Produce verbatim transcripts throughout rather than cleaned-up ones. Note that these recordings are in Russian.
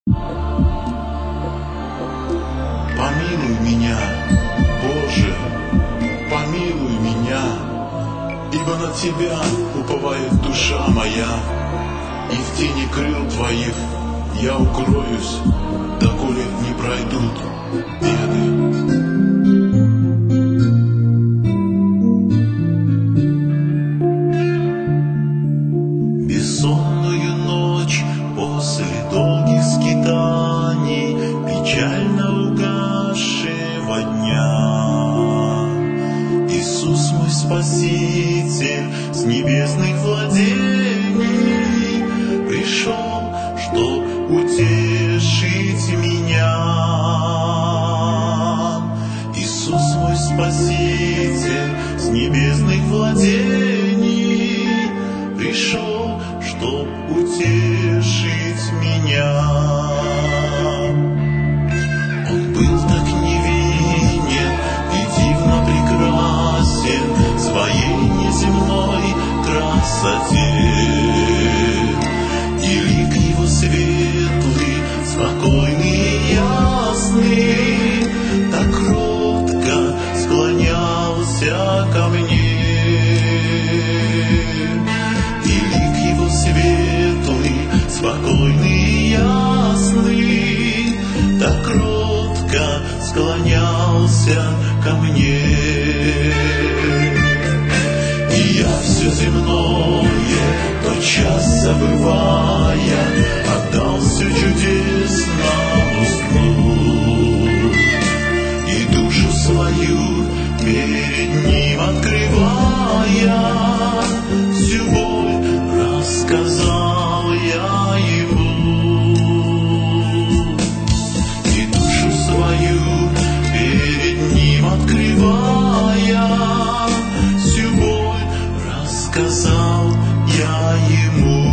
Помилуй меня, Боже, помилуй меня, ибо на Тебя уповает душа моя, и в тени крыл Твоих я укроюсь, доколе не пройдут беды. Бессонную ночь после долгих скитаний, печально угасшего дня, Иисус мой Спаситель с небесных владений пришел, чтоб утешить меня. Иисус мой Спаситель с небесных владений пришел, чтоб утешить меня. Он был так невинен и дивно прекрасен в своей неземной красоте, и лик его светлый, спокойный и ясный, так кротко склонялся ко мне. Светлый, спокойный и ясный, так кротко склонялся ко мне. И я все земное, тотчас забывая, отдался чудесному сну, и душу свою перед ним открывая, всю боль сказал я ему, и душу свою перед ним открывая, всю боль рассказал я ему.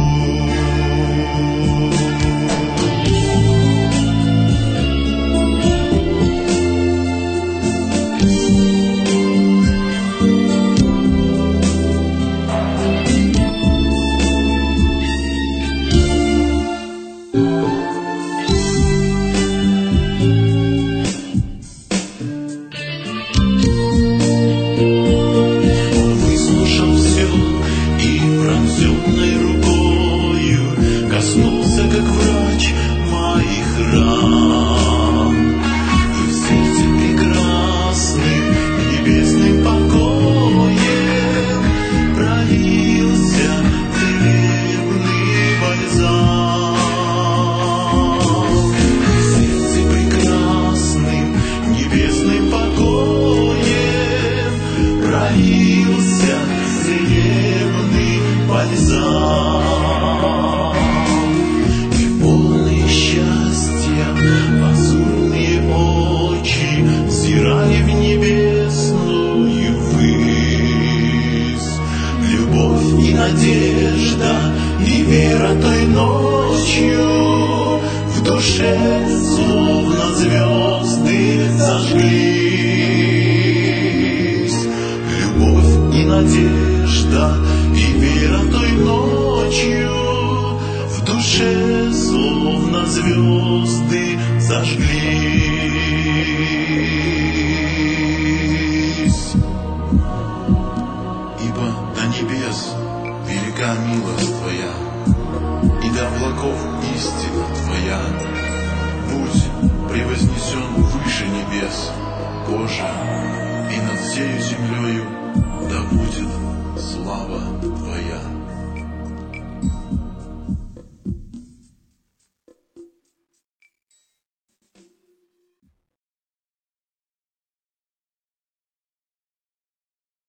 Пронзенной рукою коснулся, как врач, моих ран, и в сердце прекрасным небесным покоем пролился целебный бальзам. В сердце прекрасным небесным покоем пролился целебный бальзам. И полные счастья лазурные очи взирали в небесную высь. Любовь и надежда и вера той ночью в душе словно звезды зажглись. Любовь и надежда и вера той ночью в душе словно звезды зажглись. Ибо до небес велика милость Твоя, и до облаков истина Твоя. Будь превознесен выше небес, Боже, и над всею землею да будет слава Твоя.